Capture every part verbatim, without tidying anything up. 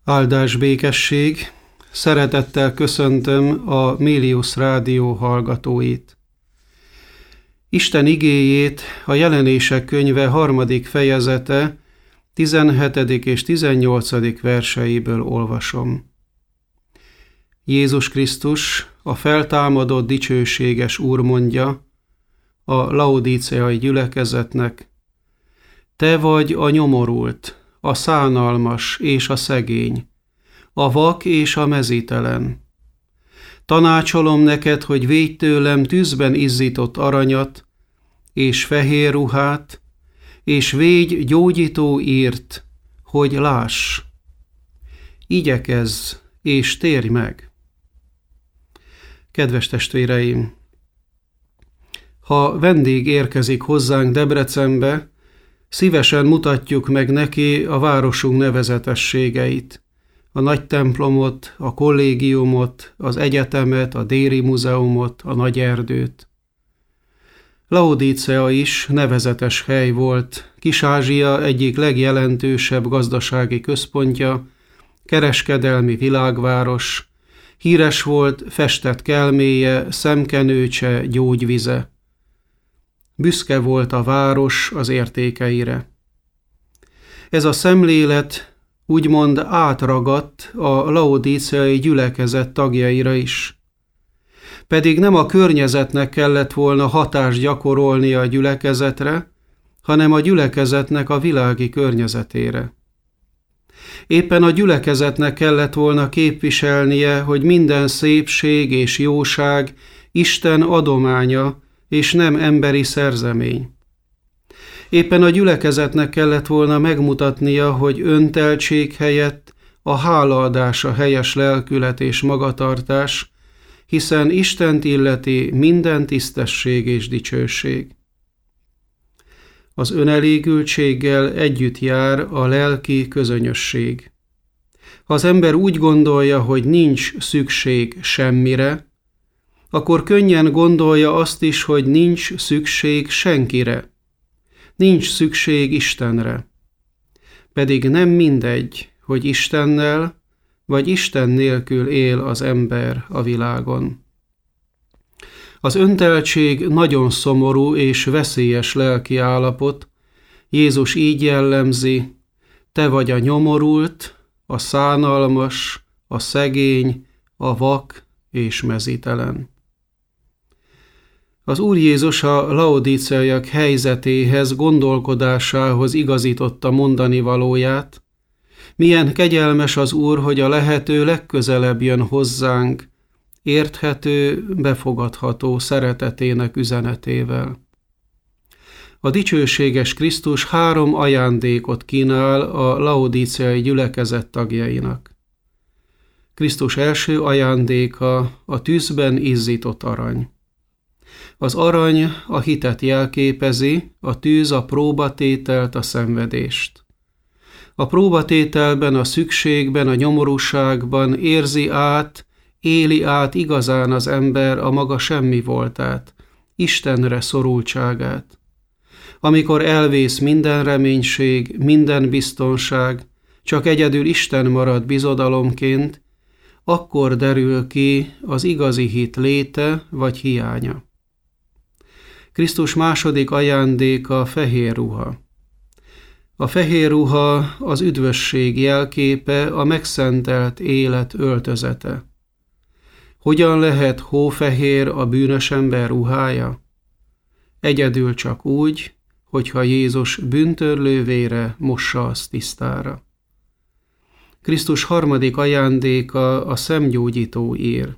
Áldás békesség, szeretettel köszöntöm a Mélius Rádió hallgatóit. Isten igéjét a Jelenések könyve harmadik fejezete tizenhetedik és tizennyolcadik verseiből olvasom. Jézus Krisztus, a feltámadott dicsőséges Úr mondja a laodíceai gyülekezetnek: te vagy a nyomorult, a szánalmas és a szegény, a vak és a mezítelen. Tanácsolom neked, hogy védj tőlem tűzben izzított aranyat, és fehér ruhát, és védj gyógyító írt, hogy láss. Igyekezz, és térj meg. Kedves testvéreim! Ha vendég érkezik hozzánk Debrecenbe, szívesen mutatjuk meg neki a városunk nevezetességeit, a nagy templomot, a kollégiumot, az egyetemet, a Déri múzeumot, a nagy erdőt. Laodícea is nevezetes hely volt, Kis-Ázsia egyik legjelentősebb gazdasági központja, kereskedelmi világváros, híres volt festett kelméje, szemkenőcse, gyógyvize. Büszke volt a város az értékeire. Ez a szemlélet úgymond átragadt a laodíceai gyülekezet tagjaira is. Pedig nem a környezetnek kellett volna hatást gyakorolni a gyülekezetre, hanem a gyülekezetnek a világi környezetére. Éppen a gyülekezetnek kellett volna képviselnie, hogy minden szépség és jóság Isten adománya, és nem emberi szerzemény. Éppen a gyülekezetnek kellett volna megmutatnia, hogy önteltség helyett a hálaadás a helyes lelkület és magatartás, hiszen Istent illeti minden tisztesség és dicsőség. Az önelégültséggel együtt jár a lelki közönyösség. Ha az ember úgy gondolja, hogy nincs szükség semmire, akkor könnyen gondolja azt is, hogy nincs szükség senkire. Nincs szükség Istenre. Pedig nem mindegy, hogy Istennel vagy Isten nélkül él az ember a világon. Az önteltség nagyon szomorú és veszélyes lelki állapot. Jézus így jellemzi: te vagy a nyomorult, a szánalmas, a szegény, a vak és mezítelen. Az Úr Jézus a laodíceaiak helyzetéhez, gondolkodásához igazította mondani valóját. Milyen kegyelmes az Úr, hogy a lehető legközelebb jön hozzánk, érthető, befogadható szeretetének üzenetével. A dicsőséges Krisztus három ajándékot kínál a laodíceai gyülekezet tagjainak. Krisztus első ajándéka a tűzben izzított arany. Az arany a hitet jelképezi, a tűz a próbatételt, a szenvedést. A próbatételben, a szükségben, a nyomorúságban érzi át, éli át igazán az ember a maga semmi voltát, Istenre szorultságát. Amikor elvész minden reménység, minden biztonság, csak egyedül Isten marad bizodalomként, akkor derül ki az igazi hit léte vagy hiánya. Krisztus második ajándéka a fehér ruha. A fehér ruha az üdvösség jelképe, a megszentelt élet öltözete. Hogyan lehet hófehér a bűnös ember ruhája? Egyedül csak úgy, hogyha Jézus bűntörlő vére mossa azt tisztára. Krisztus harmadik ajándéka a szemgyógyító ír.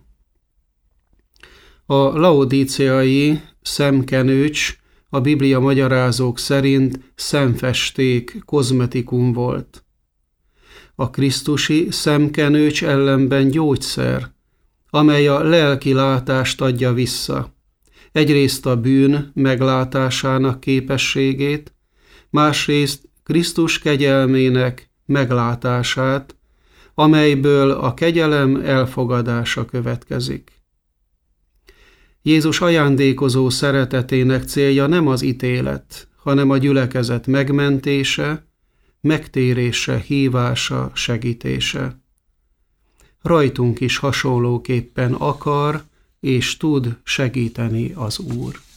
A laodíceai szemkenőcs a Biblia magyarázók szerint szemfesték, kozmetikum volt. A krisztusi szemkenőcs ellenben gyógyszer, amely a lelki látást adja vissza. Egyrészt a bűn meglátásának képességét, másrészt Krisztus kegyelmének meglátását, amelyből a kegyelem elfogadása következik. Jézus ajándékozó szeretetének célja nem az ítélet, hanem a gyülekezet megmentése, megtérése, hívása, segítése. Rajtunk is hasonlóképpen akar és tud segíteni az Úr.